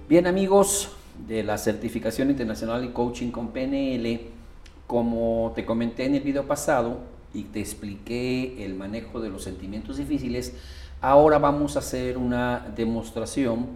Bien, amigos de la Certificación Internacional en Coaching con PNL, como te comenté en el video pasado y te expliqué el manejo de los sentimientos difíciles, ahora vamos a hacer una demostración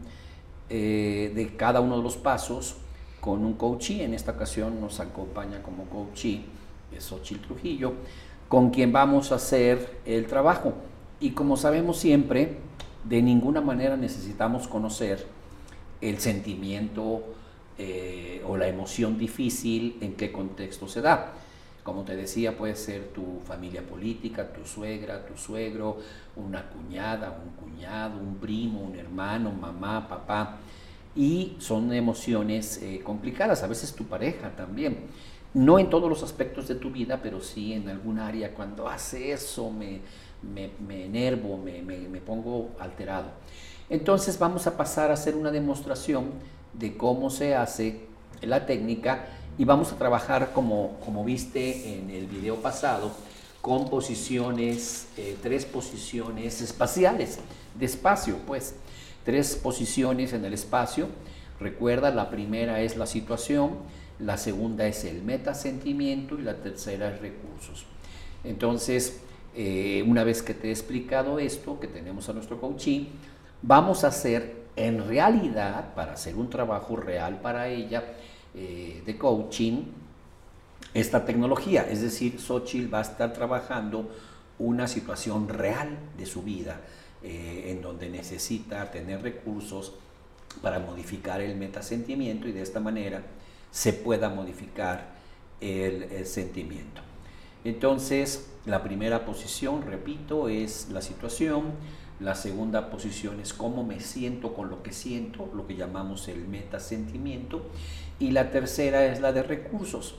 de cada uno de los pasos con un coachee. En esta ocasión nos acompaña como coachee Xochitl Trujillo, con quien vamos a hacer el trabajo. Y como sabemos siempre, de ninguna manera necesitamos conocer el sentimiento o la emoción difícil, en qué contexto se da. Como te decía, puede ser tu familia política, tu suegra, tu suegro, una cuñada, un cuñado, un primo, un hermano, mamá, papá. Y son emociones complicadas, a veces tu pareja también. No en todos los aspectos de tu vida, pero sí en algún área. Cuando hace eso me enervo, me pongo alterado. Entonces vamos a pasar a hacer una demostración de cómo se hace la técnica y vamos a trabajar como viste en el video pasado con posiciones, 3 posiciones espaciales, de espacio pues, 3 posiciones en el espacio. Recuerda, la primera es la situación, la segunda es el metasentimiento y la tercera es recursos. Entonces, una vez que te he explicado esto, que tenemos a nuestro coachee, vamos a hacer en realidad, para hacer un trabajo real para ella de coaching, esta tecnología. Es decir, Xochitl va a estar trabajando una situación real de su vida, en donde necesita tener recursos para modificar el metasentimiento y de esta manera se pueda modificar el sentimiento. Entonces, la primera posición, repito, es la situación. La segunda posición es cómo me siento con lo que siento, lo que llamamos el metasentimiento. Y la tercera es la de recursos.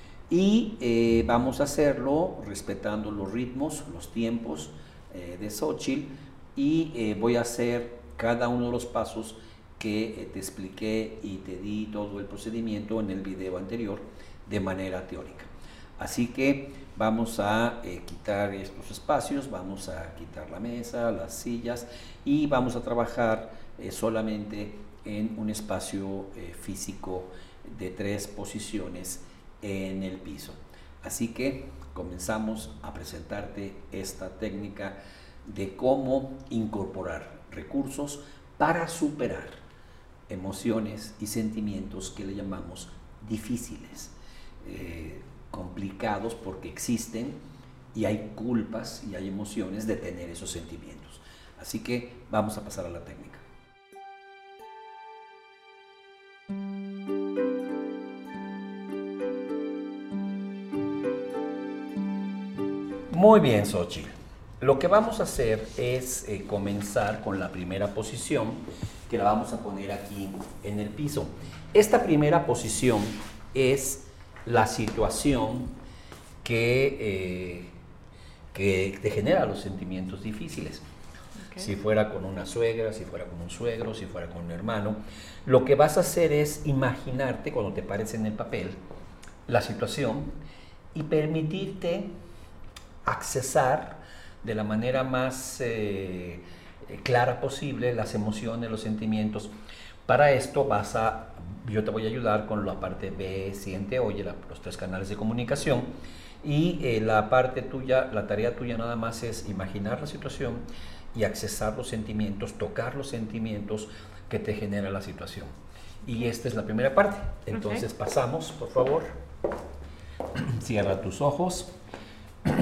Y vamos a hacerlo respetando los ritmos, los tiempos de Xochitl. Y voy a hacer cada uno de los pasos que te expliqué y te di todo el procedimiento en el video anterior de manera teórica. Así que vamos a quitar estos espacios, vamos a quitar la mesa, las sillas y vamos a trabajar solamente en un espacio físico de 3 posiciones en el piso. Así que comenzamos a presentarte esta técnica de cómo incorporar recursos para superar emociones y sentimientos que le llamamos difíciles. Complicados porque existen y hay culpas y hay emociones de tener esos sentimientos. Así que vamos a pasar a la técnica. Muy bien, Xochitl. Lo que vamos a hacer es comenzar con la primera posición, que la vamos a poner aquí en el piso. Esta primera posición es la situación que te genera los sentimientos difíciles. Okay. Si fuera con una suegra, si fuera con un suegro, si fuera con un hermano, lo que vas a hacer es imaginarte cuando te pares en el papel la situación y permitirte accesar de la manera más clara posible las emociones, los sentimientos. Para esto yo te voy a ayudar con la parte ve, siente, oye, los 3 canales de comunicación, y la parte tuya, la tarea tuya nada más es imaginar la situación y accesar los sentimientos, tocar los sentimientos que te genera la situación. Y esta es la primera parte. Entonces pasamos, por favor, cierra tus ojos